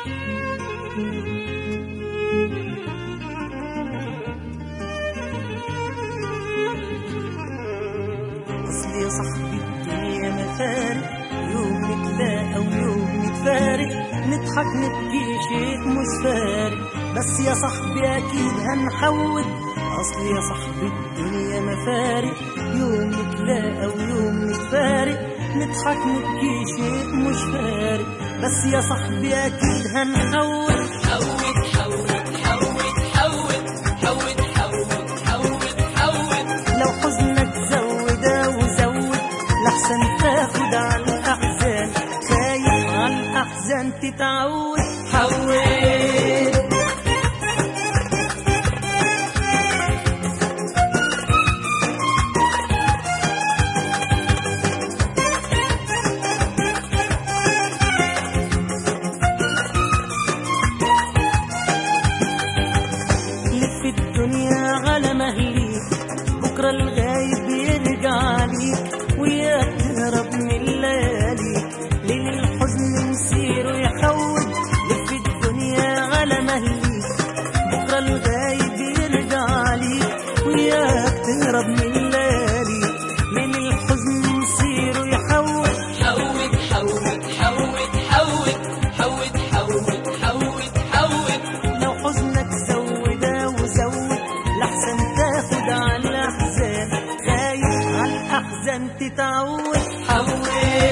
أصل يا صاحبي الدنيا مفارق، يوم نتلاقى ويوم نتفارق، نضحك نبكي شيء مش فارق، بس يا صاحبي أكيد هنحود. أصل يا صاحبي الدنيا مفارق، يوم نتلاقى ويوم نتفارق، نضحك نبكي شيء مش فارق، بس يا صاحبي أكيد هنحود. حود حود حود حود حود حود حود حود، لو حزنك زودها وزود، لحسن تاخد على الأحزان، خايف على الأحزان تتعود. حود لف الدنيا على مهليك، بكرة الغايب يرجع ليك، وياك تهرب من لياليك، ليل الحزن مسيره يحود. لف الدنيا على مهليك، بكرة الغايب يرجع ليك، وياك تهرب من لياليك، ليل الحزن مسيره يحود. حود حود حود حود حود حود حود حود، لو حزنك زودها وزود، لحسن تاخد على الأحزان، خايف على الأحزان تتعود. حود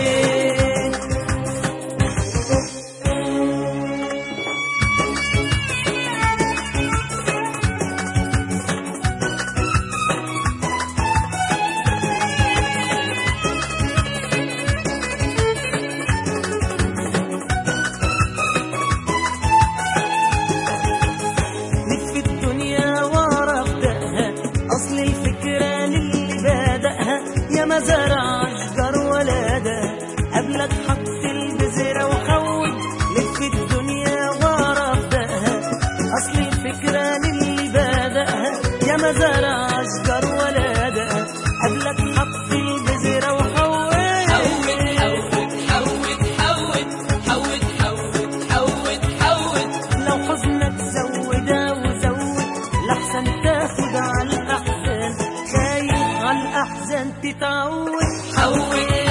لف الدنيا ورا ابدأها، أصل الفكرة للي بادئها، يا ما زرع أشجار ولادها، قبلك حط البذرة وحود. لف الدنيا ورا ابدأها، أصل الفكرة للي بادئها، يا ما زرع أشجار ولادها، قبلك حط البذرة وحود. حود حود حود حود حود حود حود، لو حزنك زودها وزود، لحسن تاخد على الأحزان، خايف على الأحزان تتعود. حود